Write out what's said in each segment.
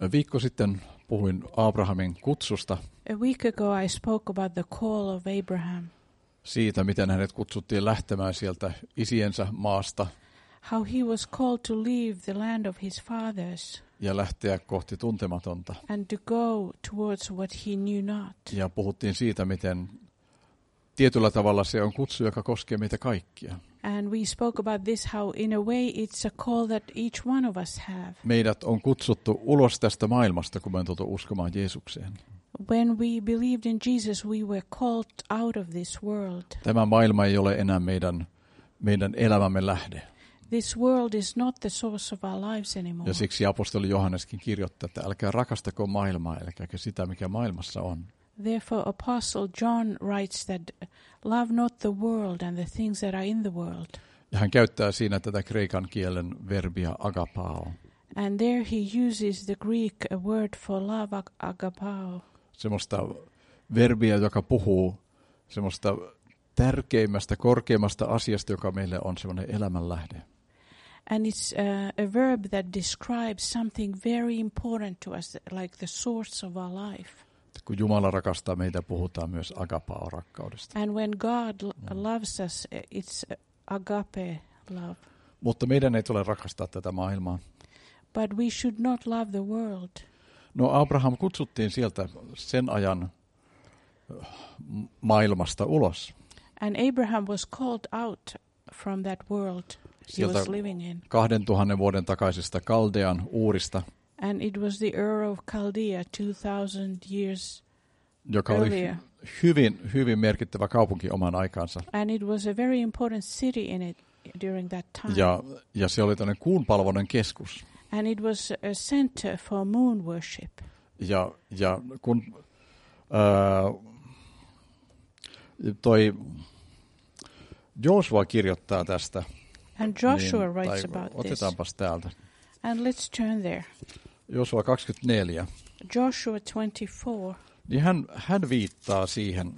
Viikko sitten puhuin Abrahamin kutsusta, A week ago I spoke about the call of Abraham, siitä miten hänet kutsuttiin lähtemään sieltä isiensä maasta how he was called to leave the land of his fathers ja lähteä kohti tuntematonta. and to go towards what he knew not. Ja puhuttiin siitä, miten tietyllä tavalla se on kutsu, joka koskee meitä kaikkia. And we spoke about this, how in a way it's a call that each one of us have. Meidät on kutsuttu ulos tästä maailmasta, kun me on tultu uskomaan Jeesukseen. When we believed in Jesus, we were called out of this world. Tämä maailma ei ole enää meidän elämämme lähde. This world is not the source of our lives anymore. Ja siksi apostoli Johanneskin kirjoittaa, että älkää rakastako maailmaa, älkääkä sitä, mikä maailmassa on. Therefore, Apostle John writes that love not the world and the things that are in the world. Ja hän käyttää siinä tätä kreikan kielen verbia agapao. And there he uses the Greek word for love, agapao. Semmoista verbia, joka puhuu semmoista tärkeimmästä, korkeimmasta asiasta, joka meille on semmoinen elämänlähde. And it's a verb that describes something very important to us, like the source of our life. Kun Jumala rakastaa meitä, puhutaan myös agapao-rakkaudesta. And when God loves us, it's agape love. Mutta meidän ei tule rakastaa tätä maailmaa. But we should not love the world. No Abraham kutsuttiin sieltä sen ajan maailmasta ulos. And Abraham was called out from that world he was living in. 2000 vuoden takaisesta Kaldean Uurista, And it was the Ur of Chaldea 2000 years joka earlier. oli hyvin merkittävä kaupunki oman aikaansa. And it was a very important city in it during that time. Ja se oli tämmöinen kuunpalvonnan keskus. And it was a center for moon worship. Ja kun toi Joshua kirjoittaa tästä, And Joshua niin, writes about this. otetaanpas täältä. And let's turn there. Joshua 24. Joshua 24. Niin hän viittaa siihen,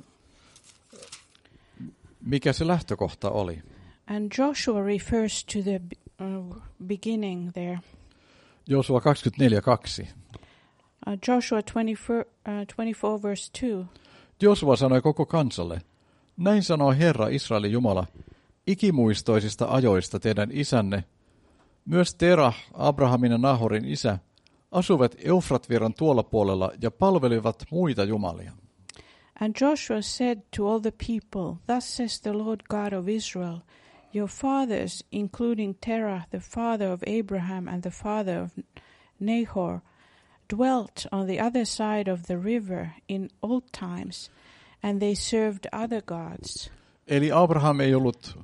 mikä se lähtökohta oli. And Joshua refers to the beginning there. Joshua 24:2. Joshua 24 verse 2. Joshua sanoi koko kansalle, näin sanoo Herra Israelin Jumala, ikimuistoisista ajoista teidän isänne, myös Terah, Abrahamin ja Nahorin isä, asuvat Eufratvirran tuolla puolella ja palvelivat muita jumalia. And Joshua said to all the people, thus says the Lord God of Israel, your fathers, including Terah, the father of Abraham and the father of Nahor, dwelt on the other side of the river in old times, and they served other gods. Eli Abraham ei ollut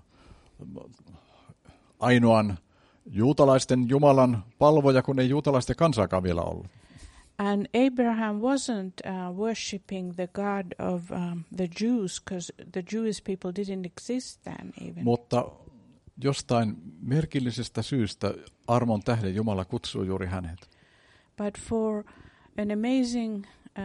ainoan juutalaisten Jumalan palvoja, kun ei juutalaisten kansaakaan vielä ollut. And Abraham wasn't worshipping the God of the Jews, because the Jewish people didn't exist then even. Mutta jostain merkillisestä syystä armon tähden Jumala kutsuu juuri hänet. But for an amazing,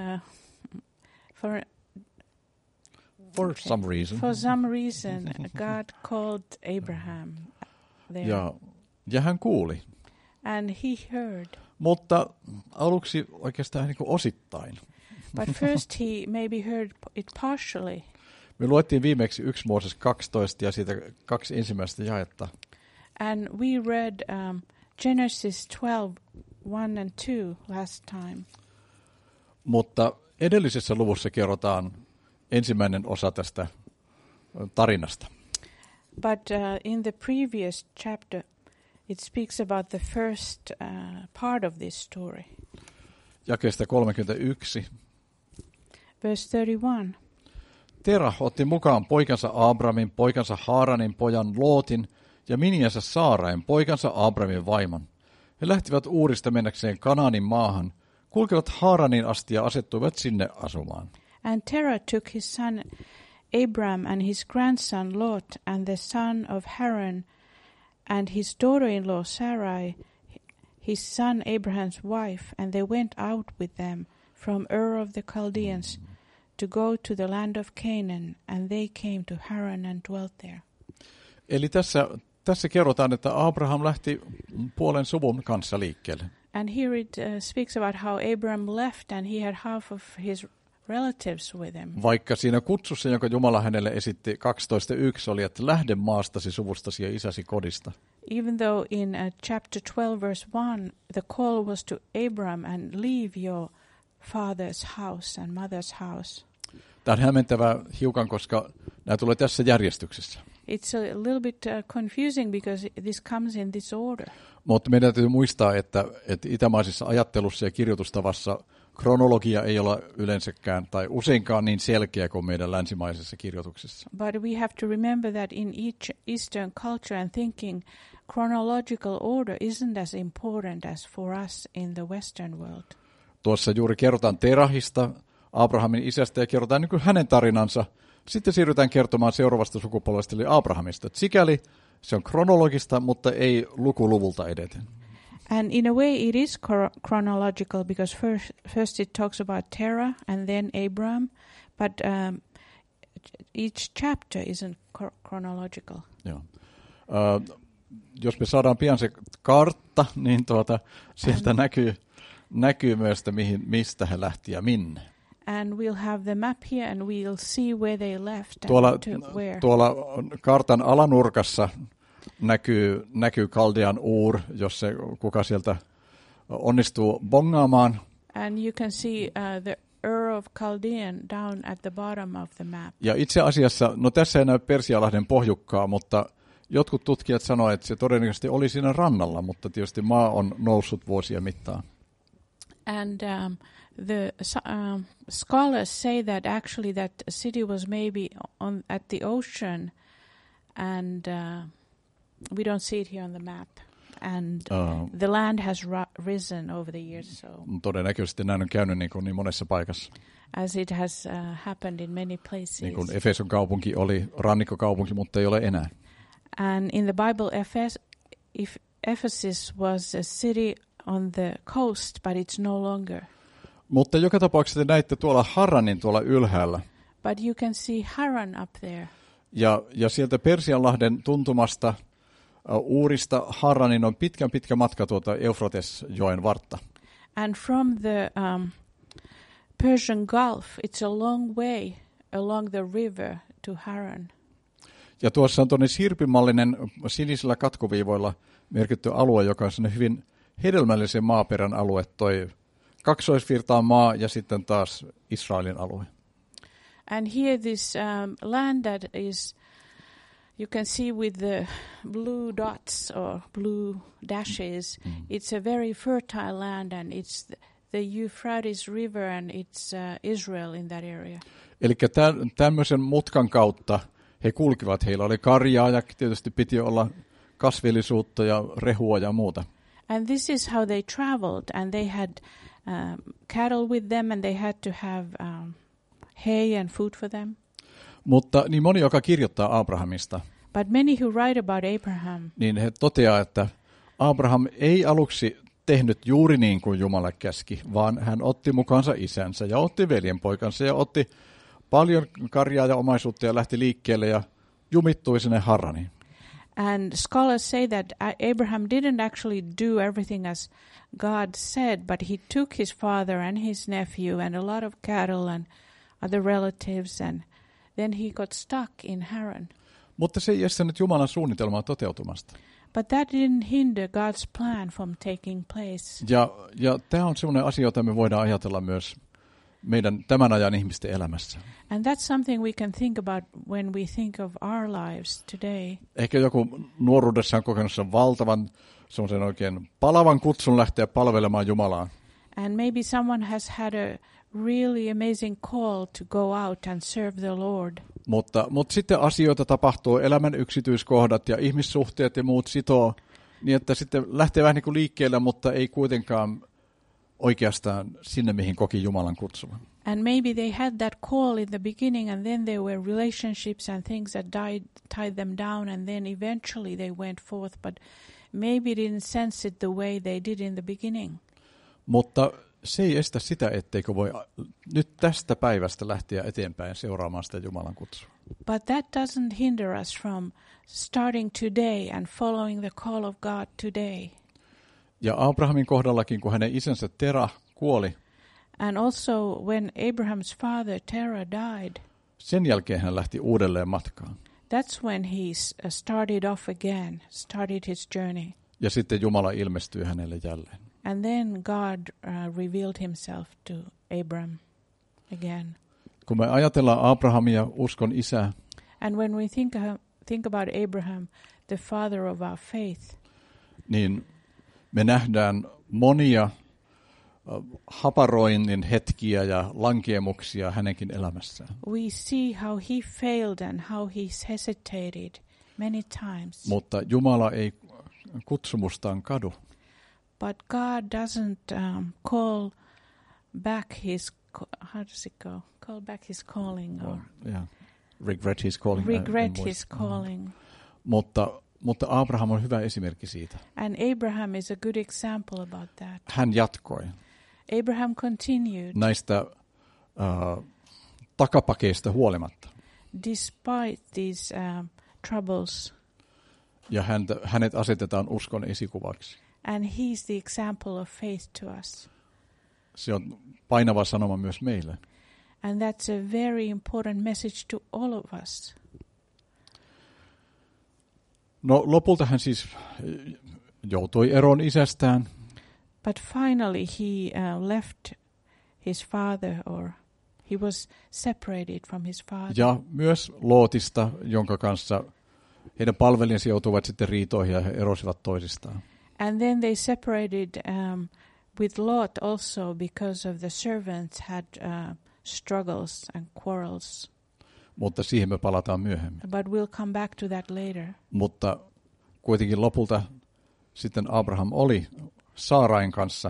For some reason, God called Abraham there. Ja hän kuuli. And he heard. Mutta aluksi oikeastaan niin kuin osittain. But first he maybe heard it partially. Me luettiin viimeksi 1 Mooses 12 ja siitä 2 ensimmäistä jaetta. And we read Genesis 12, 1 and 2 last time. Mutta edellisessä luvussa kerrotaan ensimmäinen osa tästä tarinasta. But in the previous chapter, it speaks about the first part of this story. Jakeesta 31. Verse 31. Terah otti mukaan poikansa Abramin, poikansa Haaranin pojan Lootin ja miniänsä Saarain, poikansa Abramin vaimon. He lähtivät Uurista mennäkseen Kanaanin maahan, kulkevat Haaranin asti ja asettuivat sinne asumaan. And Terah took his son Abram and his grandson Lot and the son of Haran and his daughter-in-law Sarai, his son Abraham's wife, and they went out with them from Ur of the Chaldeans to go to the land of Canaan, and they came to Haran and dwelt there. Eli tässä tässä kerrotaan, että Abraham lähti puolen suvun kanssa liikkeelle. And here it speaks about how Abraham left and he had half of his relatives with him. Vaikka siinä kutsussa, jonka Jumala hänelle esitti 12.1 oli, että lähde maastasi, suvustasi ja isäsi kodista. Even though in chapter 12 verse 1 the call was to Abraham and leave your father's house and mother's house. Tämä on hämmentävää hiukan, koska nämä tulee tässä järjestyksessä. It's a little bit confusing because this comes in this order. Mutta meidän täytyy muistaa, että itämaisessa ajattelussa ja kirjoitustavassa kronologia ei ole yleensäkään tai useinkaan niin selkeä kuin meidän länsimaisessa kirjoituksessa. But we have to remember that in each Eastern culture and thinking, chronological order isn't as important as for us in the Western world. Tuossa juuri kerrotaan Terahista, Abrahamin isästä, ja kerrotaan niin kuin hänen tarinansa. Sitten siirrytään kertomaan seuraavasta sukupolvesta, eli Abrahamista. Sikäli se on kronologista, mutta ei lukuluvulta edeten. And in a way it is chronological because first it talks about Terah and then Abraham, but each chapter isn't chronological. Joo. Jos me saadaan pian se kartta, niin sieltä näkyy myös, että mistä he lähti ja minne. And we'll have the map here and we'll see where they left and where. Tuolla kartan alanurkassa näkyy Kaldean Ur, jos se kuka sieltä onnistuu bongaamaan. And you can see the Ur of Chaldean down at the bottom of the map. Ja itse asiassa, no tässä ei näy Persialahden pohjukkaa, mutta jotkut tutkijat sanoivat, että se todennäköisesti oli siinä rannalla, mutta tietysti maa on noussut vuosien mittaan. And the scholars say that actually that city was maybe at the ocean, and we don't see it here on the map. And the land has risen over the years. So todennäköisesti näin on käynyt niin monessa paikassa. As it has happened in many places. Niin kuin Efeson kaupunki oli rannikkokaupunki, mutta ei ole enää. And in the Bible, Ephesus was a city on the coast, but it's no longer. Mutta joka tapauksessa te näitte tuolla Haranin tuolla ylhäällä. But you can see Haran up there. Ja sieltä Persianlahden tuntumasta Uurista Haranin on pitkä matka tuota Eufratesjoen vartta. And from the Persian Gulf, it's a long way along the river to Haran. Ja tuossa on tuonne sirpimallinen sinisillä katkoviivoilla merkitty alue, joka on hyvin hedelmällisen maaperän alue, toi kaksoisvirtaan maa ja sitten taas Israelin alue. And here this land that is, you can see with the blue dots or blue dashes, it's a very fertile land and it's the Euphrates River and it's Israel in that area. Eli tämmöisen mutkan kautta he kulkivat, heillä oli karjaa ja tietysti piti olla kasvillisuutta ja rehua ja muuta. And this is how they traveled, and they had cattle with them, and they had to have hay and food for them. Mutta niin moni, joka kirjoittaa Abrahamista, but many who write about Abraham, niin he toteaa, että Abraham ei aluksi tehnyt juuri niin kuin Jumala käski, vaan hän otti mukaansa isänsä ja otti veljenpoikansa ja otti paljon karjaa ja omaisuutta ja lähti liikkeelle ja jumittui sinne Haraniin. And scholars say that Abraham didn't actually do everything as God said, but he took his father and his nephew and a lot of cattle and other relatives, and then he got stuck in Haran. Mutta se ei estänyt Jumalan suunnitelmaa toteutumasta. But that didn't hinder God's plan from taking place. Ja tämä on sellainen asia, jota me voidaan ajatella myös meidän tämän ajan ihmisten elämässä. And that's something we can think about when we think of our lives today. Ehkä joku nuoruudessaan kokenut sen valtavan, semmoisen oikein palavan kutsun lähteä palvelemaan Jumalaa. And maybe someone has had a really amazing call to go out and serve the Lord. Mutta sitten asioita tapahtuu, elämän yksityiskohdat ja ihmissuhteet ja muut sitoo, niin että sitten lähtee vähän niin kuin liikkeelle, mutta ei kuitenkaan oikeastaan sinne, mihin koki Jumalan kutsuvan. And maybe they had that call in the beginning, and then there were relationships and things that tied them down, and then eventually they went forth, but maybe didn't sense it the way they did in the beginning. Mutta se ei estä sitä, etteikö voi nyt tästä päivästä lähteä eteenpäin seuraamaan sitä Jumalan kutsua. But that doesn't hinder us from starting today and following the call of God today. Ja Abrahamin kohdallakin, kun hänen isänsä Terah kuoli, And also when Abraham's father Terah died, sen jälkeen hän lähti uudelleen matkaan. that's when he started off again, started his journey. Ja sitten Jumala ilmestyi hänelle jälleen. And then God revealed himself to Abram again. Kun me ajatellaan Abrahamia, uskon isää, And when we think about Abraham, the father of our faith, niin me nähdään monia haparoinnin hetkiä ja lankeemuksia hänenkin elämässään. we see how he failed and how he's hesitated many times. Mutta Jumala ei kutsumustaan kadu. But God doesn't call back his, how does it go? Call back his calling or Regret his calling. regret his calling. Mutta Abraham on hyvä esimerkki siitä. And Abraham is a good example about that. Hän jatkoi Abraham continued näistä takapakeista huolimatta. despite these troubles. Ja hänet asetetaan uskon esikuvaksi. And he's the example of faith to us. Se on painava sanoma myös meille. And that's a very important message to all of us. No lopulta hän siis joutui eroon isästään. But finally he left his father, or he was separated from his father. Ja myös Lootista, jonka kanssa heidän palvelijansa joutuivat sitten riitoihin ja he erosivat toisistaan. And then they separated with Lot also because of the servants had struggles and quarrels. Mutta siihen me palataan myöhemmin. But we'll come back to that later. Mutta kuitenkin lopulta sitten Abraham oli Saarain kanssa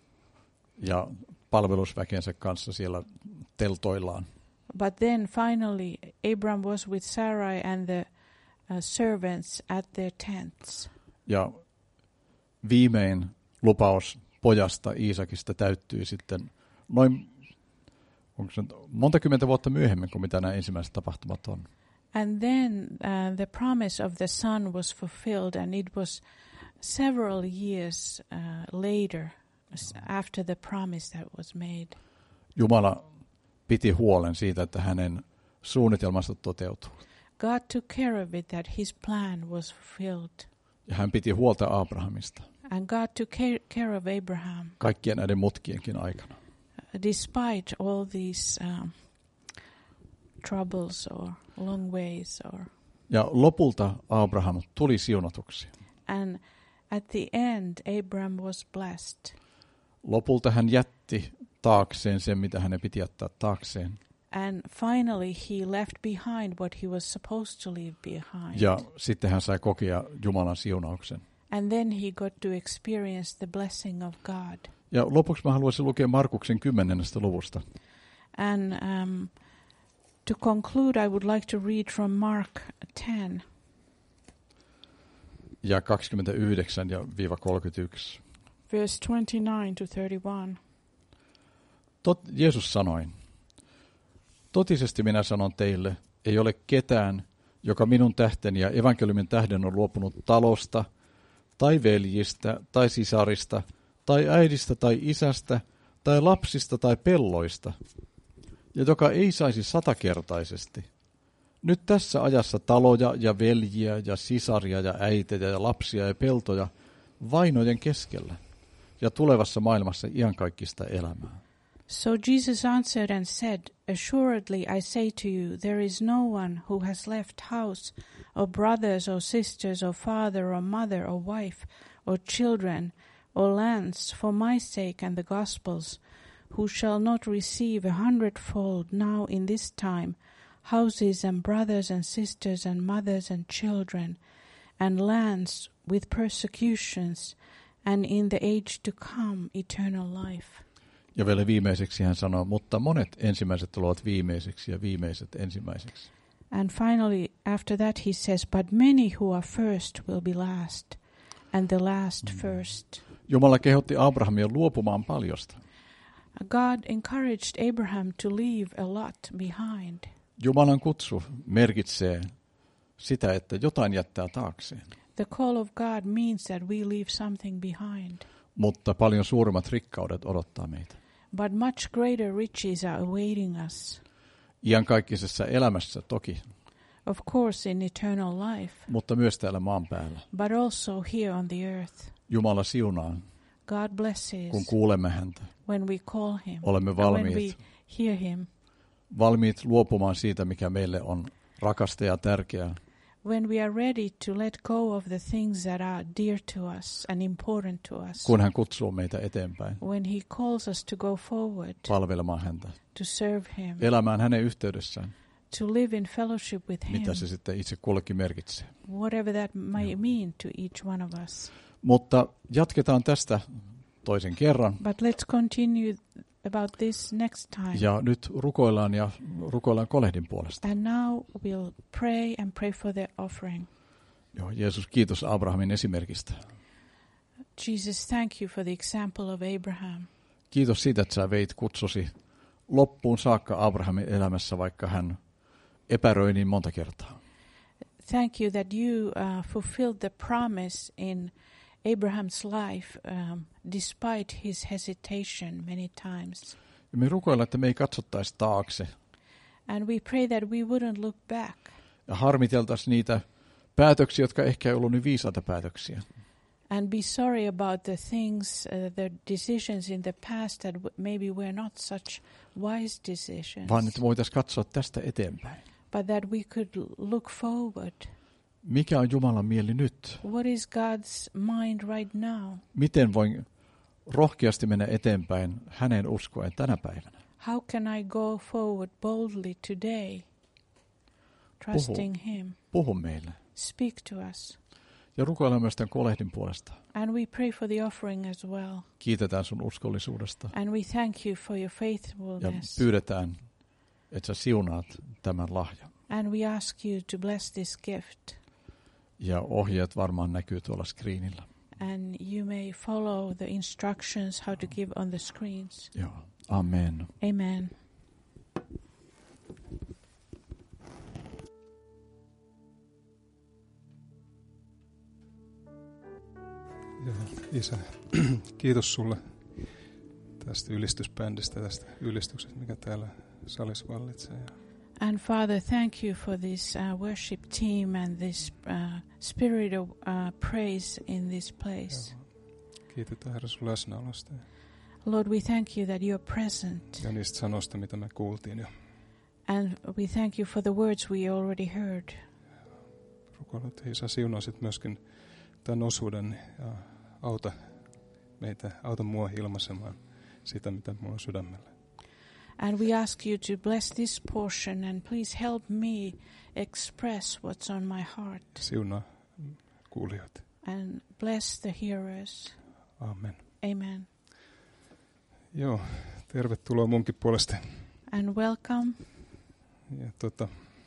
ja palvelusväkensä kanssa siellä teltoillaan. But then finally Abram was with Sarai and the servants at their tents. Ja viimein lupaus pojasta Iisakista täyttyi sitten noin monta kymmentä vuotta myöhemmin kuin mitä nämä ensimmäiset tapahtumat on. And then the promise of the son was fulfilled, and it was several years later after the promise that was made. Jumala piti huolen siitä, että hänen suunnitelmansa toteutui. God took care of it, that his plan was fulfilled. Ja hän piti huolta Abrahamista. And God took care of Abraham. Kaikkien näiden mutkienkin aikana. Despite all these troubles or long ways. Ja lopulta Abraham tuli siunatuksi. And at the end, Abram was blessed. Lopulta hän jätti taakseen sen, mitä hänen piti jättää taakseen. And finally he left behind what he was supposed to leave behind. Ja sitten hän sai kokea Jumalan siunauksen. And then he got to experience the blessing of God. Ja lopuksi mä haluaisin lukea Markuksen 10. luvusta. And to conclude, I would like to read from Mark 10. Ja 29 ja -31. Verse 29 to 31. Jeesus sanoi, totisesti minä sanon teille, ei ole ketään, joka minun tähteni ja evankeliumin tähden on luopunut talosta, tai veljistä, tai sisarista, tai äidistä, tai isästä, tai lapsista, tai pelloista, ja joka ei saisi 100-kertaisesti. Nyt tässä ajassa taloja ja veljiä ja sisaria ja äitejä ja lapsia ja peltoja vainojen keskellä, ja tulevassa maailmassa iankaikkista elämää. So Jesus answered and said, assuredly I say to you, there is no one who has left house, or brothers, or sisters, or father, or mother, or wife, or children, or lands, for my sake and the gospel's, who shall not receive 100-fold now in this time, houses and brothers and sisters and mothers and children, and lands with persecutions, and in the age to come eternal life. Ja vielä viimeiseksi hän sanoo, mutta monet ensimmäiset tulevat viimeiseksi ja viimeiset ensimmäiseksi. And finally, after that he says, but many who are first will be last, and the last first. Jumala kehotti Abrahamia luopumaan paljosta. God encouraged Abraham to leave a lot behind. Jumalan kutsu merkitsee sitä, että jotain jättää taakseen. The call of God means that we leave something behind. Mutta paljon suuremmat rikkaudet odottaa meitä. But much greater riches are awaiting us. Iankaikkisessa elämässä toki, Of course in eternal life, mutta myös täällä maan päällä. but also here on the earth. Jumala siunaa, God blesses kun kuulemme häntä. when we call him, Olemme and when we valmiit, hear him, valmiit luopumaan siitä, mikä meille on rakasta ja tärkeää. when we are ready to let go of the things that are dear to us and important to us. Kun hän kutsuu meitä eteenpäin, When he calls us to go forward, palvelemaan häntä, to serve him, elämään hänen yhteydessään, to live in fellowship with him, mitä se sitten itse kullekin merkitsee. whatever that may mean to each one of us. Mutta jatketaan tästä toisen kerran. But let's continue about this next time. Ja nyt rukoillaan kolehdin puolesta. And now we'll pray for the offering. Joo, Jeesus, kiitos Abrahamin esimerkistä. Jesus, thank you for the example of Abraham. Kiitos siitä, että sä veit kutsusi loppuun saakka Abrahamin elämässä, vaikka hän epäröi niin monta kertaa. Thank you that you fulfilled the promise in Abraham's life despite his hesitation many times. Ja me rukoillaan, että me ei katsottaisi taakse And we pray that we wouldn't look back ja harmiteltaisiin niitä päätöksiä, jotka ehkä ei ollut niin viisaita päätöksiä. and be sorry about the things, the decisions in the past that maybe were not such wise decisions, Vaan että voitaisiin katsoa tästä eteenpäin. but that we could look forward. Mikä on Jumalan mieli nyt? What is God's mind right now? Miten voin rohkeasti mennä eteenpäin hänen uskoen tänä päivänä? How can I go forward boldly today, trusting him? Puhu meille. Speak to us. Ja rukoillaan myös tämän kolehdin puolesta. And we pray for the offering as well. Kiitetään sun uskollisuudesta And we thank you for your ja faithfulness. pyydetään, että sä siunaat tämän lahjan. And we ask you to bless this gift. Ja ohjeet varmaan näkyy tuolla screenillä. And you may follow the instructions how to give on the screens. Joo, amen. Amen. Joo, Isä, kiitos sulle tästä ylistysbändistä, tästä ylistyksestä, mikä täällä salissa vallitsee. And Father, thank you for this worship team and this spirit of praise in this place. Kiitetään Herra sun läsnäolosta Lord, we thank you that you're present. ja niistä sanoista, mitä me kuultiin jo. And we thank you for the words we already heard. Rukoilen, että Isä siunasit myöskin tämän osuuden ja auta mua ilmaisemaan sitä, mitä mulla on sydämellä. And we ask you to bless this portion and please help me express what's on my heart. Siunaa kuulijoita. And bless the hearers. Amen. Amen. Joo, tervetuloa munkin puolesta. And welcome. Ja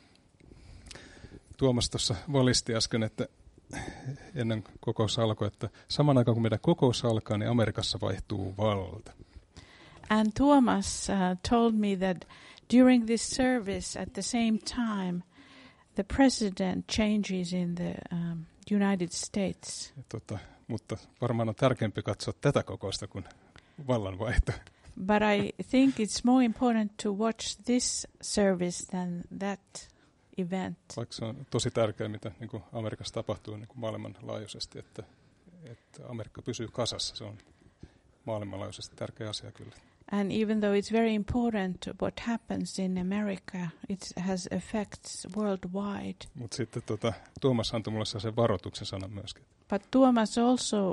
Tuomas tuossa valisti äsken, että ennen kokous alkoi, että saman aikaan kun meidän kokous alkaa, niin Amerikassa vaihtuu valta. And Thomas told me that during this service at the same time, the president changes in the United States. Ja mutta varmaan on tärkeämpi katsoa tätä kokousta kuin vallanvaihto. But I think it's more important to watch this service than that event. Vaikka se on tosi tärkeää, mitä niin kuin Amerikassa tapahtuu niin kuin maailmanlaajuisesti, että Amerikka pysyy kasassa. Se on maailmanlaajuisesti tärkeä asia kyllä. And even though it's very important what happens in America, it has effects worldwide. Mutta sitten Tuomas antoi mulle sen varoituksen sanan myöskin. But Tuomas also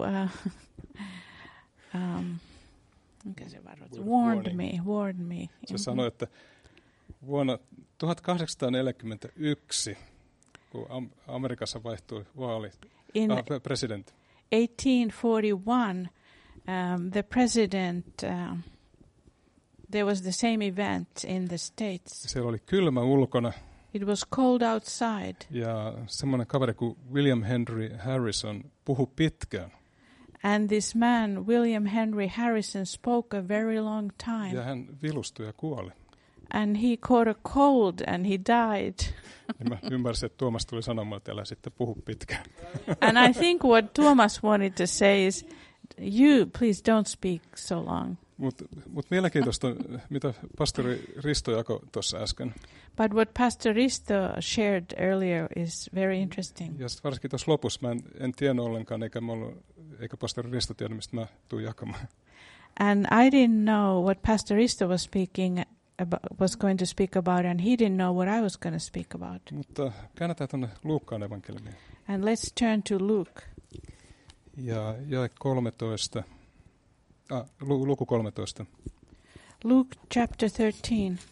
warned me. Se sanoi, että vuonna 1841, kun Amerikassa vaihtui presidentti. 1841, the president, there was the same event in the States. Siellä oli kylmä ulkona. It was cold outside. Ja semmoinen kaveri kuin William Henry Harrison puhui pitkään. And this man, William Henry Harrison, spoke a very long time. Ja hän vilustui ja kuoli. And he caught a cold and he died. Ja mä ymmärsin, että Tuomas tuli sanomaan, että älä sitten puhu pitkään. And I think what Thomas wanted to say is, you please don't speak so long. Mut mielenkiintoista, mitä pastori Risto jakoi tuossa äsken. But what Pastor Risto shared earlier is very interesting. Ja varsinkin tuossa lopussa mä en tiennyt ollenkaan, eikä pastori Risto tiedä, mistä mä tuun jakamaan. And I didn't know what Pastor Risto was going to speak about, and he didn't know what I was going to speak about. Mutta käännetään tuonne Luukkaan evankeliumiin. And let's turn to Luke. Ja jae 13. Luku 13. Luke chapter 13.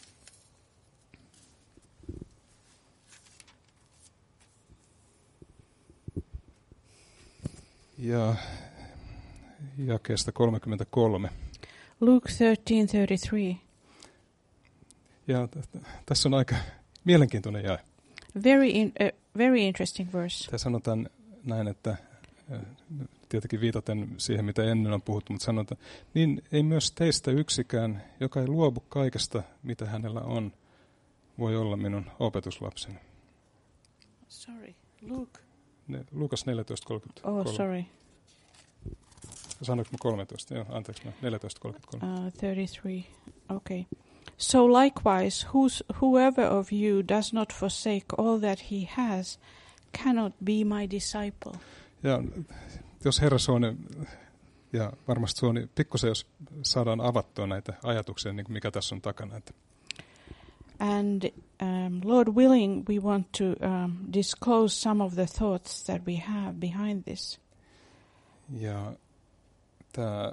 Ja jakeesta 33. Luke 13:33. Ja tässä on aika mielenkiintoinen jae. Very interesting verse. Tämä sanotaan näin, että tietenkin viitaten siihen, mitä ennen on puhuttu, mutta sanotaan, niin ei myös teistä yksikään, joka ei luovu kaikesta, mitä hänellä on, voi olla minun opetuslapseni. Sorry, Luke. Luukas 14:33. Oh, sorry. Sanoinko mä 13? Joo, anteeksi, 14:33. 33. Okay. So likewise, whoever of you does not forsake all that he has, cannot be my disciple. Ja jos Herra suo, ja varmasti suo, niin pikkusen jos saadaan avattua näitä ajatuksia, niin mikä tässä on takana. And Lord willing, we want to disclose some of the thoughts that we have behind this. Ja tämä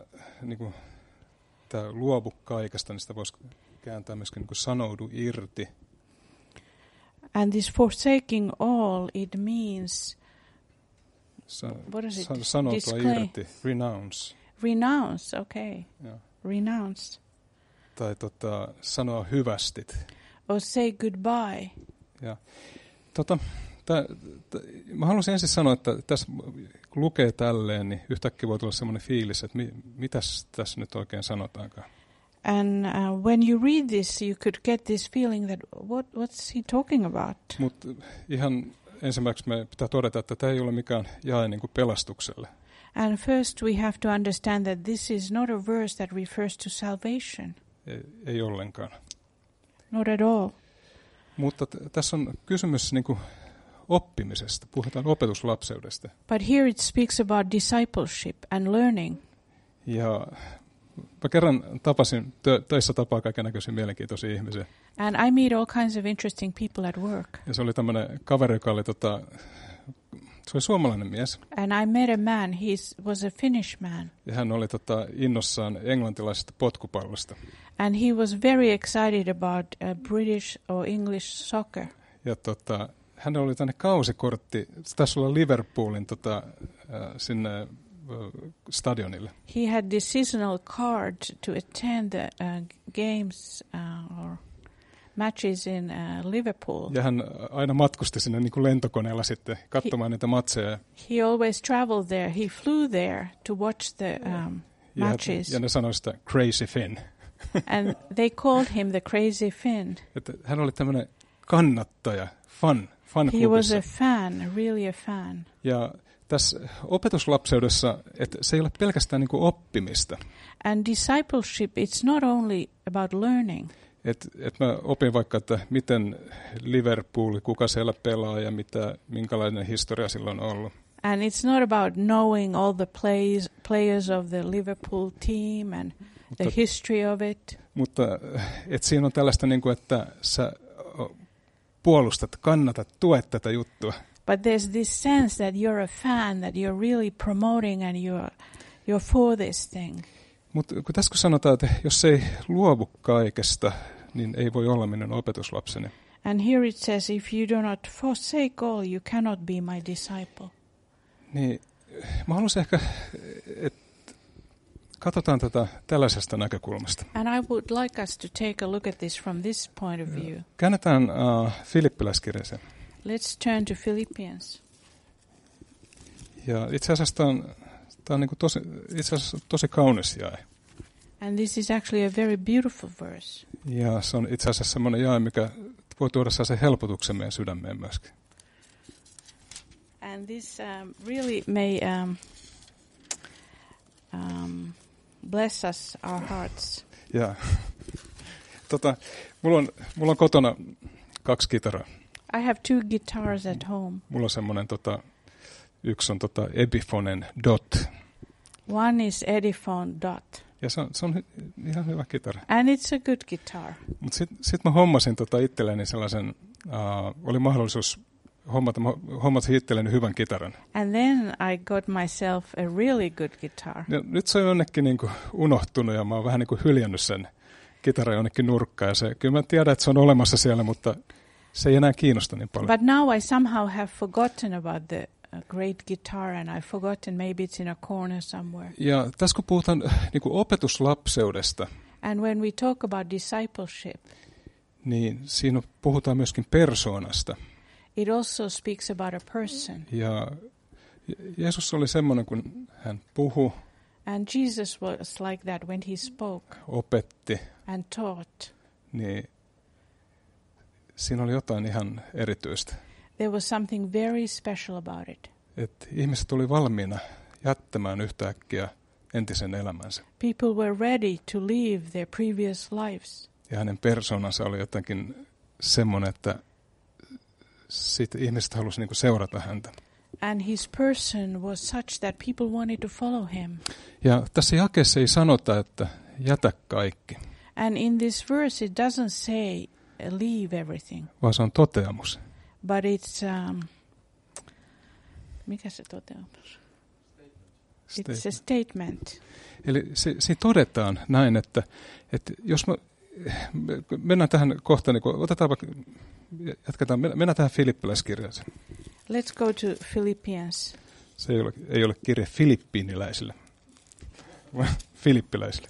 luovu kaikesta, niin sitä voisi kääntää myöskin niin kuin sanoudu irti. And this forsaking all, it means what is it? Sanoutua irti, renounce. Renounce, okay. Ja. Renounce. Tai sanoa hyvästit. Or say goodbye. Ja, mä haluaisin ensin sanoa, että tässä kun lukee tälleen, niin yhtäkkiä voi tulla semmoinen fiilis, että mitäs tässä nyt oikein sanotaankaan. And when you read this, you could get this feeling that what's he talking about? Mutta ihan ensimmäiseksi me pitää todeta, että tämä ei ole mikään jae niin kuin pelastukselle. And first we have to understand that this is not a verse that refers to salvation. Ei ollenkaan. Not at all. Mutta tässä on kysymys niin kuin oppimisesta, puhutaan opetuslapseudesta. But here it speaks about discipleship and learning. Ja mä kerran tapasin, töissä tapaa kaikennäköisiä mielenkiintoisia ihmisiä. And I meet all kinds of interesting people at work. Ja se oli tämmöinen kaveri, joka oli se oli suomalainen mies. And I met a man, he was a Finnish man. Ja hän oli innossaan englantilaisesta potkupallosta. And he was very excited about British or English soccer. Ja hänellä oli tänne kausikortti, tässä oli Liverpoolin sinne stadionille. He had this seasonal card to attend the games or matches in Liverpool. Ja hän aina matkusti sinne niin kuin lentokoneella sitten katsomaan niitä matseja. He always traveled there. He flew there to watch the matches. Ja ne sanoi sitä Crazy Finn. And they called him the Crazy Finn. Että hän oli tämmöinen kannattaja, fan-klubissa. He was a fan, really a fan. Ja tässä opetuslapseudessa, että se ei ole pelkästään niin kuin oppimista. And discipleship, it's not only about learning. Et mä opin vaikka, että miten Liverpool, kuka siellä pelaa ja minkälainen historia sillä on ollut. And it's not about knowing all the players of the Liverpool team and the history of it. Mutta et siinä on tällaista, niin kuin, että sä puolustat, kannatat, tuet tätä juttua. But there's this sense that you're a fan, that you're really promoting and you're for this thing. Mutta kun tässä sanotaan, että jos ei luovu kaikesta, niin ei voi olla minun opetuslapseni. And here it says, if you do not forsake all, you cannot be my disciple. Niin, mä haluaisin ehkä, että katsotaan tätä tällaisesta näkökulmasta. And I would like us to take a look at this from this point of view. Käännetään Filippiläiskirjeeseen. Let's turn to Philippians. Ja itse asiassa Tämä on niin kuin itse asiassa tosi kaunis jae. And this is actually a very beautiful verse. Ja se on itse asiassa semmoinen jae, mikä voi tuoda sen helpotuksen meidän sydämeen myöskin. And this really may bless us, our hearts. Ja, mulla on kotona 2 kitaraa. I have 2 guitars at home. Mulla on semmoinen, yksi on Epiphonen Dot. One is Epiphone Dot. Ja se on ihan hyvä kitara. And it's a good guitar. Mutta sit mä hommasin itselleni sellaisen, oli mahdollisuus hommasin itselleni hyvän kitaran. And then I got myself a really good guitar. Ja nyt se on jonnekin niin kuin unohtunut ja mä oon vähän niin kuin hyljännyt sen kitaran jonnekin nurkkaan. Ja kyllä mä tiedän, että se on olemassa siellä, mutta se ei enää kiinnosta niin paljon. But now I somehow have forgotten about the great guitar and I've forgotten maybe it's in a corner somewhere. Ja tässä kun puhutaan niin kuin opetuslapseudesta, And when we talk about discipleship, niin siinä puhutaan myöskin persoonasta. it also speaks about a person. Ja Jeesus oli semmoinen, kun hän puhui, And Jesus was like that when he spoke opetti, and taught. niin siinä oli jotain ihan erityistä. There was something very special about it. Että ihmiset oli valmiina jättämään yhtäkkiä entisen elämänsä. People were ready to leave their previous lives. Ja hänen persoonansa oli jotenkin semmoinen, että sitten ihmiset halusivat niinku seurata häntä. And his person was such that people wanted to follow him. Ja tässä jakeessa ei sanota, että jätä kaikki, And in this verse it doesn't say leave everything, vaan se on toteamus. but it's mikä se toteamus? It's a statement. Eli siinä todetaan näin, että jos mennään tähän kohtaan, niin mennään tähän Filippiläiskirjaan. Let's go to Philippians. Se ei ole kirje filippiiniläisille, vaan filippiläisille.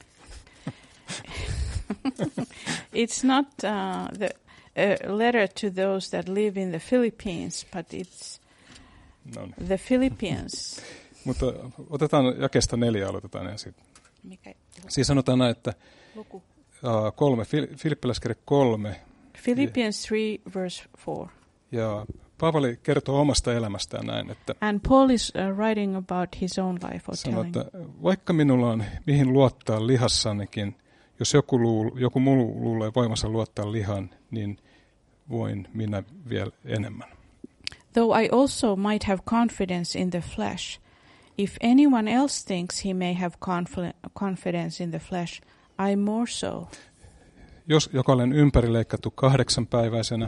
It's not the letter to those that live in the Philippines, but it's the Philippians. Mutta otetaan jakeesta 4 aloitetaan ensin. Mikä? Siis sanotaan näin, että Luku. 3, Filippiläiskirja 3. Philippians 3 verse 4. Ja Paavali kertoo omasta elämästään näin, että And Paul is writing about his own life or sanoo, telling. että vaikka minulla on mihin luottaa lihassanikin, jos joku muu luulee voimansa luottaa lihaan, niin voin minä vielä enemmän. Though I also might have confidence in the flesh, if anyone else thinks he may have confidence in the flesh, I more so. Joka olen ympärileikattu 8-päiväisenä,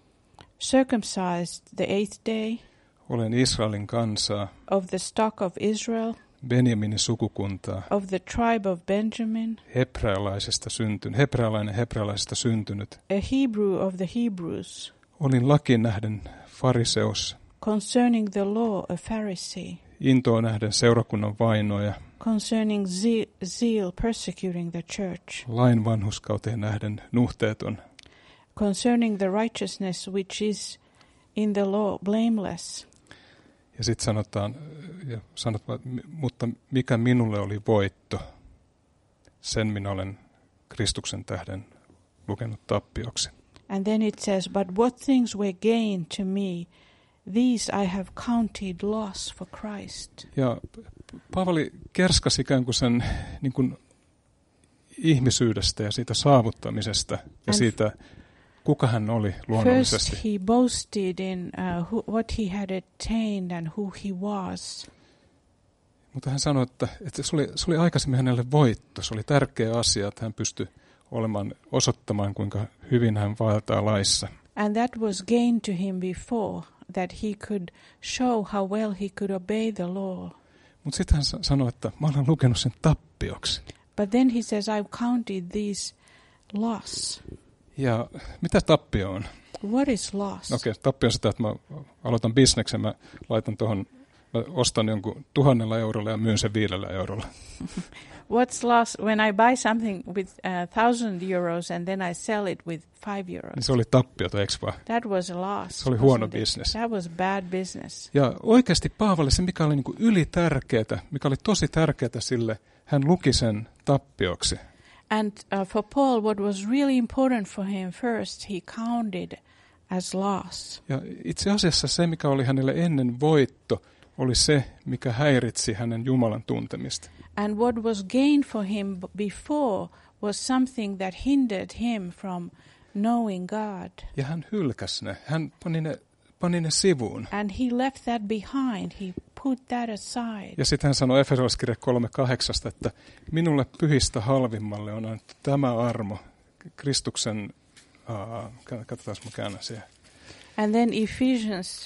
Circumcised the 8th day, olen Israelin kansaa, of the stock of Israel, Benjaminin sukukuntaa, of the tribe of Benjamin, hebrealaisesta syntynyt. a Hebrew of the Hebrews, Olin lakiin nähden fariseus, concerning the law a Pharisee, intoa nähden seurakunnan vainoja, concerning zeal persecuting the church, lain vanhurskauteen nähden nuhteeton, concerning the righteousness which is in the law blameless. Ja sitten sanotaan, mutta mikä minulle oli voitto, sen minä olen Kristuksen tähden lukenut tappioksi. And then it says, but what things were gain to me, these I have counted loss for Christ. Ja Paavali kerskasi ikään kuin sen niin kuin ihmisyydestä ja siitä saavuttamisesta ja siitä, kuka hän oli luonnollisesti. First he boasted in what he had attained and who he was. Mutta hän sanoi, että se oli aikaisemmin hänelle voitto. Se oli tärkeä asia, että hän pystyi osoittamaan, kuinka hyvin hän vaeltaa laissa. And that was gain to him before, that he could show how well he could obey the law. Mutta sitten hän sanoi, että mä olen lukenut sen tappioksi. But then he says, I've counted these loss. Ja mitä tappio on? What is loss? Okei, tappio on sitä, että mä aloitan bisneksen, mä ostan jonkun 1,000 eurolla ja myyn sen 5 eurolla. What's lost when I buy something with 1,000 euros and then I sell it with 5 euros? Niin se oli tappiota, eikö vaan? That was a loss. Se oli huono wasn't it? business. That was bad business. Ja oikeasti Paavalle se, mikä oli niin kuin ylitärkeätä, mikä oli tosi tärkeätä sille, hän luki sen tappioksi. And for Paul, what was really important for him first, he counted as loss. Ja itse asiassa se, mikä oli hänelle ennen voitto, oli se, mikä häiritsi hänen Jumalan tuntemista. And what was gained for him before was something that hindered him from knowing God. Ja hän hylkäsi ne. Hän pani ne sivuun. And he left that behind. He put that aside. Ja sitten hän sanoi Efesolaiskirja 3:8, että minulle pyhistä halvimmalle on annettu tämä armo. Kristuksen, katsotaan mä käännän siihen. And then Ephesians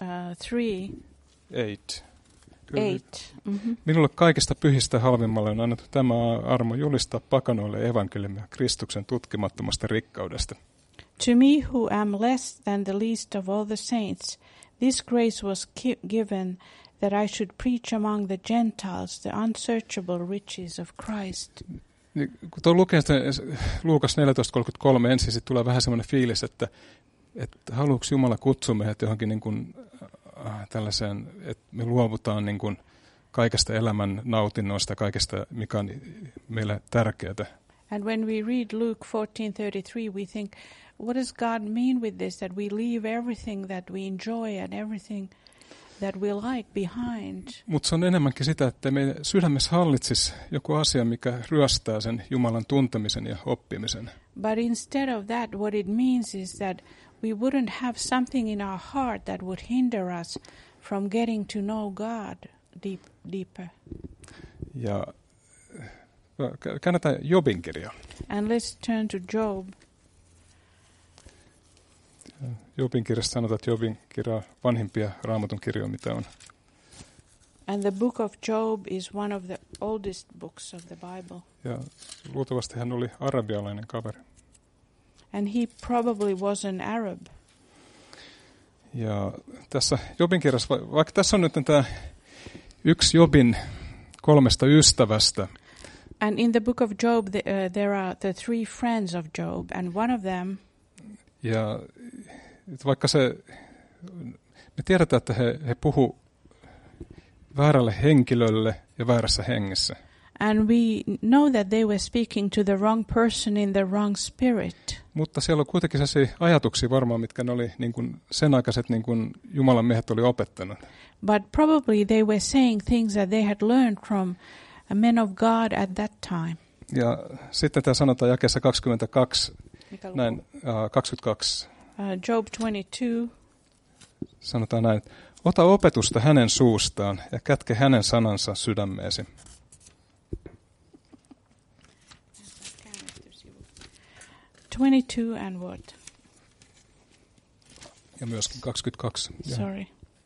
3:8. Minulle kaikista pyhistä halvimmalle on annettu tämä armo julistaa pakanoille evankeliumia Kristuksen tutkimattomasta rikkaudesta. To me who am less than the least of all the saints, this grace was given that I should preach among the Gentiles the unsearchable riches of Christ. Kun tuo lukee Luukas 14:33 ensin, sitten tulee vähän semmoinen fiilis, että haluuks Jumala kutsua meidät johonkin niin kuin, tällaiseen, että me luovutaan niin kuin kaikesta elämän nautinnoista, kaikesta, mikä on meille tärkeää. And when we read Luke 14:33, we think, what does God mean with this? That we leave everything that we enjoy and everything that we like behind. Mutta se on enemmänkin sitä, että meidän sydämessä hallitsisi joku asia, mikä ryöstää sen Jumalan tuntemisen ja oppimisen. But instead of that, what it means is that we wouldn't have something in our heart that would hinder us from getting to know God deeper. Ja käännetään Jobin kirja. And let's turn to Job. Jobin kirjassa sanotaan, että Jobin kirja on vanhimpia Raamatun kirjoja, mitä on. And the book of Job is one of the oldest books of the Bible. Ja luultavasti hän oli arabialainen kaveri. And he probably was an Arab. Ja tässä Jobin kirjassa, vaikka tässä on nyt tämä yksi Jobin 3 ystävästä. And in the book of Job, there are the 3 friends of Job, and one of them. Ja vaikka me tiedetään, että he puhu väärälle henkilölle ja väärässä hengessä. And we know that they were speaking to the wrong person in the wrong spirit. Mutta siellä on kuitenkin sellaisia ajatuksia varmaan, mitkä ne oli niin kuin sen aikaiset niin kuin Jumalan miehet oli opettanut. But probably they were saying things that they had learned from a men of God at that time. Ja sitten tämä sanotaan jakeessa 22, näin 22. Job 22. Sanotaan näin, ota opetusta hänen suustaan ja kätke hänen sanansa sydämeesi. 22 and what? Ja myöskin 22. Sorry.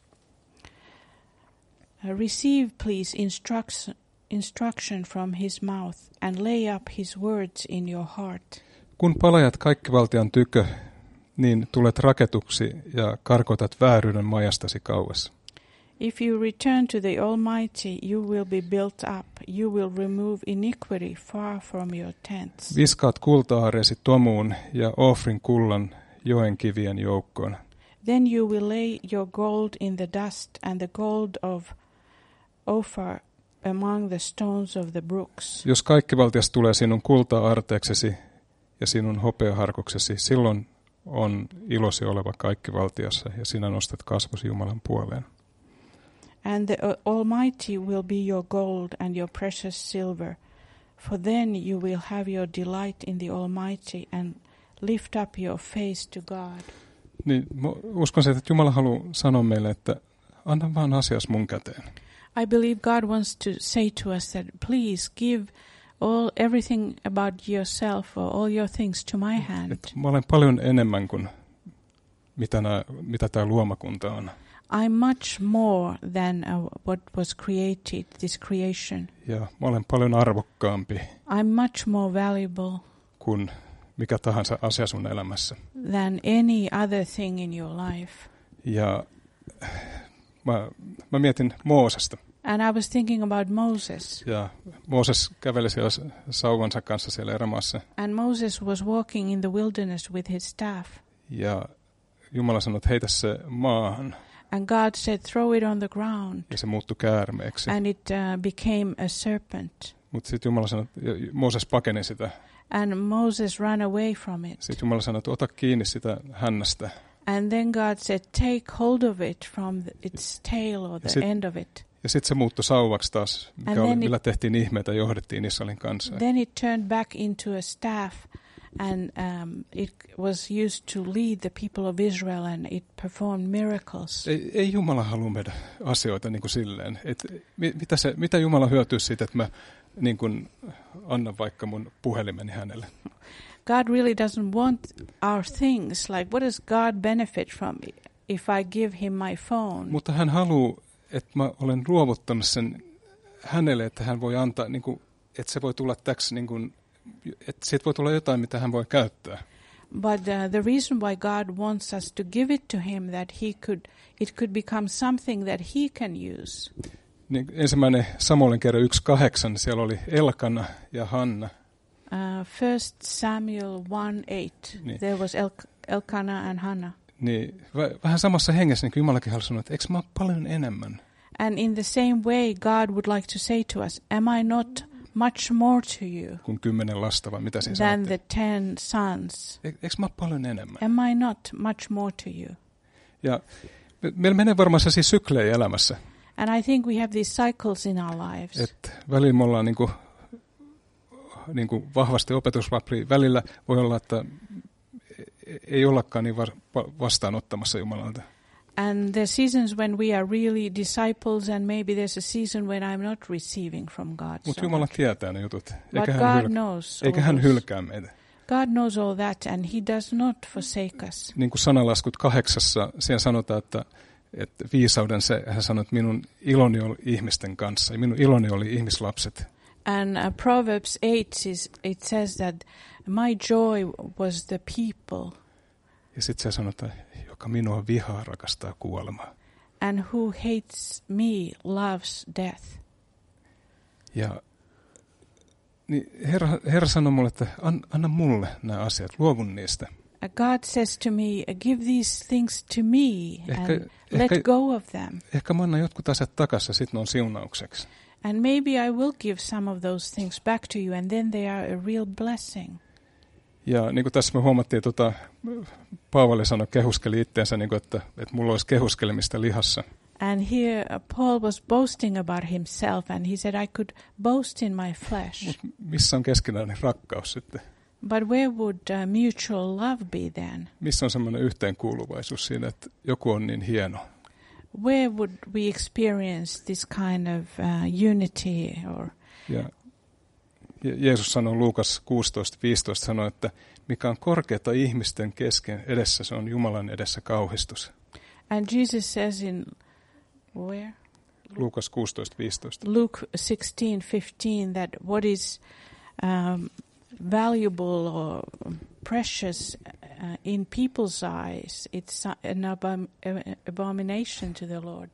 Receive, please, instruction from his mouth and lay up his words in your heart. Kun palajat kaikkivaltian tykö, niin tulet raketuksi ja karkotat vääryyden majastasi kauas. If you return to the Almighty, you will be built up. You will remove iniquity far from your tents. Viskaat kulta-aareesi tomuun ja Ofrin kullan joen kivien joukkoon. Then you will lay your gold in the dust and the gold of Ophir among the stones of the brooks. Jos kaikkivaltias tulee sinun kulta-aarteeksesi ja sinun hopeaharkoksesi, silloin on ilosi oleva kaikkivaltiassa ja sinä nostat kasvosi Jumalan puoleen. And the Almighty will be your gold and your precious silver, for then you will have your delight in the Almighty and lift up your face to God. Niin, uskon siihen, että Jumala haluaa sanoa meille, että anna vaan asias mun käteen. I believe God wants to say to us that please give everything about yourself or all your things to my hand. Että mä olen paljon enemmän kuin mitä tämä luomakunta on. I'm much more than what was created, this creation. Ja mä olen paljon arvokkaampi. I'm much more valuable kuin mikä tahansa asia sun elämässä. Than any other thing in your life. Ja mä mietin Moosesta. And I was thinking about Moses. Ja Mooses käveli siellä sauvansa kanssa siellä erämaassa. And Moses was walking in the wilderness with his staff. Ja Jumala sanoi, että heitä se maahan. And God said, throw it on the ground. Ja se muuttui käärmeeksi. And it became a serpent. Mutta sitten Jumala sanoi, että Mooses pakeni sitä. And Moses ran away from it. Sitten Jumala sanoi, että ota kiinni sitä hännästä. And then God said, take hold of it from its tail or the end of it. Ja sitten se muuttui sauvaksi taas, millä tehtiin ihmeitä ja johdettiin Israelin kansaa. Then it turned back into a staff, and it was used to lead the people of Israel, and it performed miracles. Ei Jumala halua meidän asioita niin kuin silleen. Mitä Jumala hyötyy siitä, että mä niin kuin annan vaikka mun puhelimeni hänelle? God really doesn't want our things. Like, what does God benefit from if I give him my phone? Mutta hän haluaa, että mä olen luovuttanut sen hänelle, että hän voi antaa, niin kuin, että se voi tulla täksi, niin kuin, että siitä voi tulla jotain, mitä hän voi käyttää. But the reason why God wants us to give it to him, that it could become something that he can use. Niin, ensimmäinen Samuelin kirja 1:8, siellä oli Elkana ja Hanna. 1 Samuel 1:8, niin. There was Elkanah and Hannah. Niin, vähän samassa hengessä, niin kuin Jumalakin haluaa sanoa, että eikö mä ole paljon enemmän? And in the same way, God would like to say to us, am I not much more to you kuin 10 lasta, vai mitä siinä than sanottiin? the 10 sons? Eikö mä ole paljon enemmän? Am I not much more to you? Ja meillä menee varmaan sellaisia syklejä elämässä. And I think we have these cycles in our lives. Että välillä me ollaan niin kuin vahvasti opetusvapri. Välillä voi olla, että ei ollakaan niin vastaanottamassa Jumalalta. And there are seasons when we are really disciples, and maybe there's a season when I'm not receiving from God. Mutta Jumala tietää ne jutut. Eikä hän hylkää meitä. God knows all that, and he does not forsake us. Niin kuin sanalaskut 8, siellä sanotaan, että viisauden hän sanoi, että minun iloni oli ihmisten kanssa, ja minun iloni oli ihmislapset. And Proverbs 8, it says that my joy was the people. Ja sitten se sanotaan, joka minua vihaa, rakastaa kuolemaa. And who hates me loves death. Ja niin Herra sanoi mulle, että anna mulle nämä asiat, luovun niistä. God says to me, give these things to me and let go of them. Ehkä mä annan jotkut asiat takaisin, sitten ne on siunaukseksi. And maybe I will give some of those things back to you, and then they are a real blessing. Ja niin kuin tässä me huomattiin, Paavali sanoi, kehuskeli itseänsä, niin kuin, että mulla olisi kehuskelemista lihassa. And here Paul was boasting about himself, and he said, I could boast in my flesh. Missä on keskinäinen rakkaus sitten? But where would mutual love be then? Missä on semmoinen yhteenkuuluvaisuus siinä, että joku on niin hieno? Where would we experience this kind of unity? Ja Jeesus sanoi Luukas 16:15 sanoi, että mikä on korkeata ihmisten kesken edessä, se on Jumalan edessä kauhistus. And Jesus says in where? Luukas 16:15. Luke 16:15 that what is valuable or precious in people's eyes, it's an abomination to the Lord.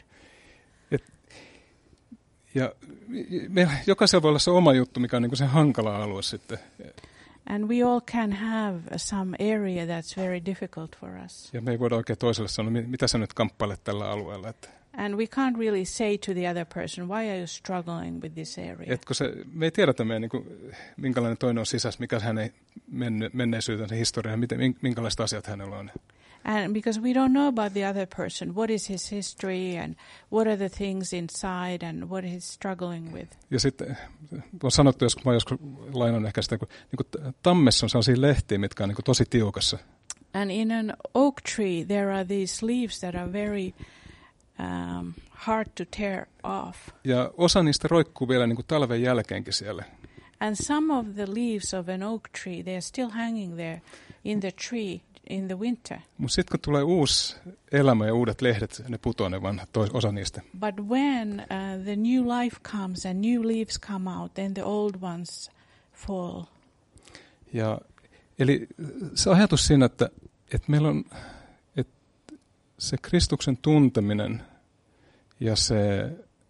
Ja meillä jokaisella voi olla se oma juttu, mikä on niin kuin se hankala alue sitten. And we all can have some area that's very difficult for us. Ja me ei voida oikein toiselle sanoa, mitä sä nyt kamppailet tällä alueella. Että And we can't really say to the other person, why are you struggling with this area? Etkö me ei tiedetä meidän, niin kuin, minkälainen toinen on sisässä, mikä hänen menneisyytensä historia, minkälaiset asiat hänellä on. And because we don't know about the other person, what is his history and what are the things inside and what he's struggling with. Ja sitten on sanottu, mä oon joskus lainannut ehkä sitä, kun niin tammessa on sellaisia lehtiä, mitkä on niin tosi tiukassa. And in an oak tree there are these leaves that are very hard to tear off. Ja osa niistä roikkuu vielä niin kuin talven jälkeenkin siellä. And some of the leaves of an oak tree, they are still hanging there in the tree in the winter. Mutta sitten kun tulee uusi elämä ja uudet lehdet, ne putoaa ne vanhat, osa niistä. But when the new life comes and new leaves come out, then the old ones fall. Ja eli se ajatus siinä, että meillä on se Kristuksen tunteminen ja se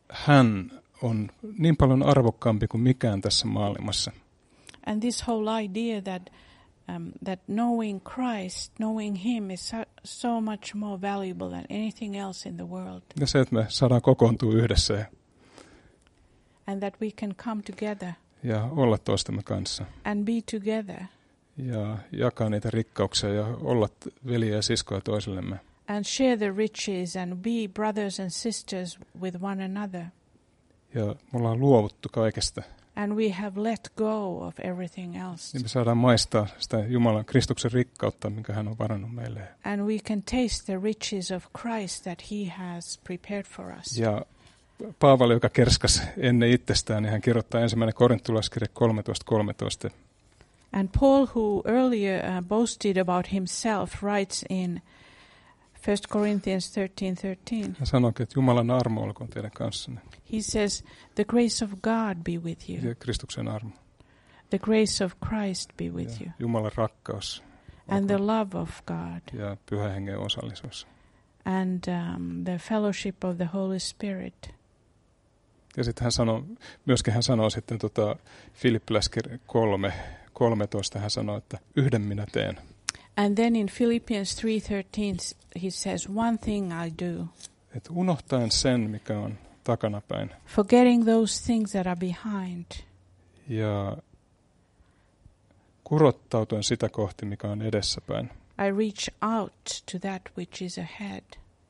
hän on niin paljon arvokkaampi kuin mikään tässä maailmassa. And this whole idea that knowing Christ, knowing him is so much more valuable than anything else in the world. Ja se, että me saadaan kokoontua yhdessä And that we can come together ja olla toistemme kanssa. and be together Ja jakaa niitä rikkauksia ja olla veliä ja siskoja toisillemme. and share the riches and be brothers and sisters with one another. Ja me ollaan luovuttu kaikesta. And we have let go of everything else. Niin me saadaan maistaa sitä Jumalan Kristuksen rikkautta, minkä hän on varannut meille. And we can taste the riches of Christ that he has prepared for us. Ja Paavali, joka kerskasi ennen itsestään, niin hän kirjoittaa 1. Korintolaiskirja 13:13. And Paul, who earlier boasted about himself, writes in 1 Corinthians 13:13. Hän sanookin, että Jumalan armo olkoon teidän kanssanne. He says, "The grace of God be with you. Ja Kristuksen armo. The grace of Christ be with you. Jumalan rakkaus. And the love of God. Ja Pyhän Hengen osallisuus. And the fellowship of the Holy Spirit." Ja sitten hän sanoo sitten Filippiläiskirja 3:13 hän sanoo, että yhden minä teen. And then in Philippians 3:13 he says, "One thing I do, Että unohtaen sen, mikä on takanapäin. forgetting those things that are behind, Ja kurottautuen sitä kohti, mikä on edessäpäin. I reach out to that which is ahead."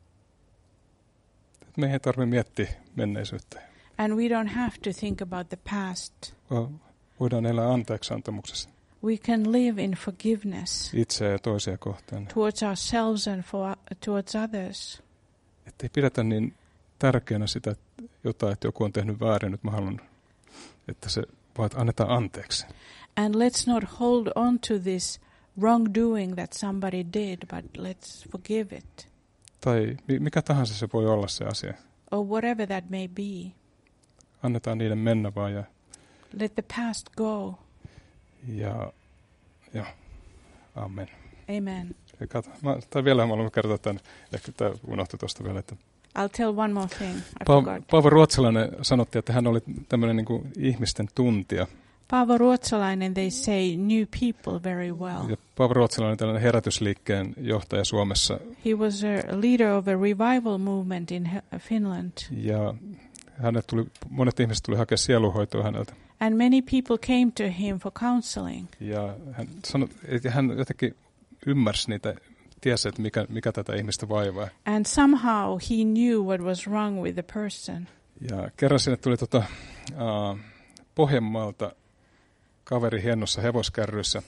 Me ei tarvitse miettiä menneisyyttä. And we don't have to think about the past. Voidaan elää anteeksiantamuksessa We can live in forgiveness itseä ja toisia kohtaan. towards ourselves and towards others. Että ei pidetä niin tärkeänä sitä jotain, että joku on tehnyt väärin, nyt mä haluan, että se vaan annetaan anteeksi. And let's not hold on to this wrongdoing that somebody did, but let's forgive it. Tai mikä tahansa se voi olla se asia. Or whatever that may be. Annetaan niiden mennä vaan ja Let the past go. amen. Amen. Tai vielä haluan kertoa tämän, ehkä tämä unohtui tuosta vielä, että I'll tell one more thing. I forgot. Paavo Ruotsalainen sanottiin, että hän oli tämmöinen niin kuin ihmisten tuntija. Paavo Ruotsalainen, they say, knew people very well. Ja Paavo Ruotsalainen tällainen herätysliikkeen johtaja Suomessa. He was a leader of a revival movement in Finland. Ja monet ihmiset tuli hakea sielunhoitoa häneltä. And many people came to him for counseling. Ja hän jotenkin ymmärsi niitä, tiesi, että mikä tätä ihmistä vaivaa. And somehow he knew what was wrong with the person. Ja kerran sinne tuli Pohjanmaalta kaveri hienossa hevoskärryssä.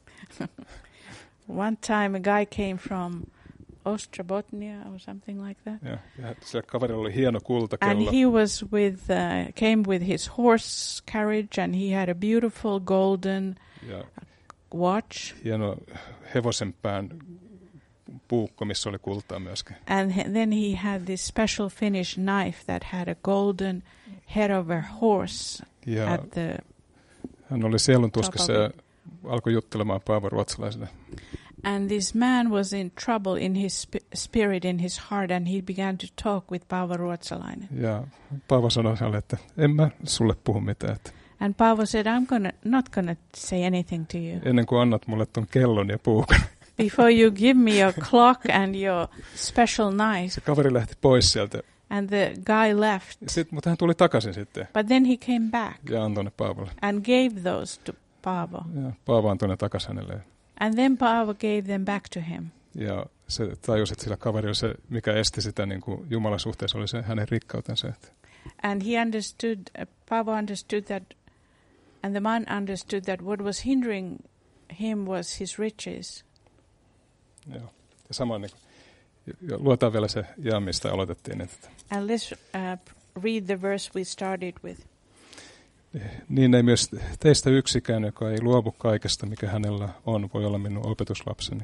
One time a guy came from Ostrobotnia or something like that. Ja sillä kaverilla oli hieno kultakello. And he was came with his horse carriage, and he had a beautiful golden watch. Hieno hevosenpään puukko, missä oli kultaa myöskin. And then he had this special Finnish knife that had a golden head of a horse at the hän oli sieluntuskassa ja alkoi juttelemaan Paavo Ruotsalaiselle. And this man was in trouble in his spirit, in his heart, and he began to talk with Paavo Ruotsalainen. Ja Paavo sanoi hänelle, että en mä sulle puhu mitään. And Paavo said, I'm not gonna say anything to you. Ennen kuin annat mulle ton kellon ja puukon. Before you give me your clock and your special knife. Se kaveri lähti pois sieltä. And the guy left. Mutta hän tuli takaisin sitten. But then he came back. Ja antoi ne Paavolle. And gave those to Paavo. Ja Paavo antoi ne takaisin hänelle. And then Paavo gave them back to him. Ja se tajusi, että sillä kaverilla se, mikä esti sitä niin kuin Jumalan suhteessa, oli se hänen rikkautensa. And he understood, Paavo understood that, and the man understood that what was hindering him was his riches. Joo. Ja samoin niin luetaan vielä se jaa, mistä aloitettiin. And let's read the verse we started with. Niin ei myös teistä yksikään, joka ei luovu kaikesta, mikä hänellä on, voi olla minun opetuslapseni.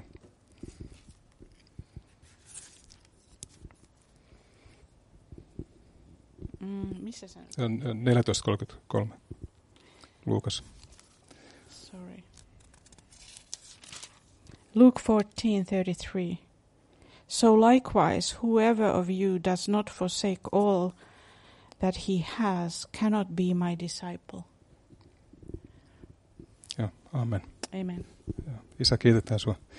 Missä se on? 14:33. Luukas. Sorry. Luke 14:33. So likewise, whoever of you does not forsake all that he has cannot be my disciple. Joo, amen. Amen. Isä, kiitetään sinua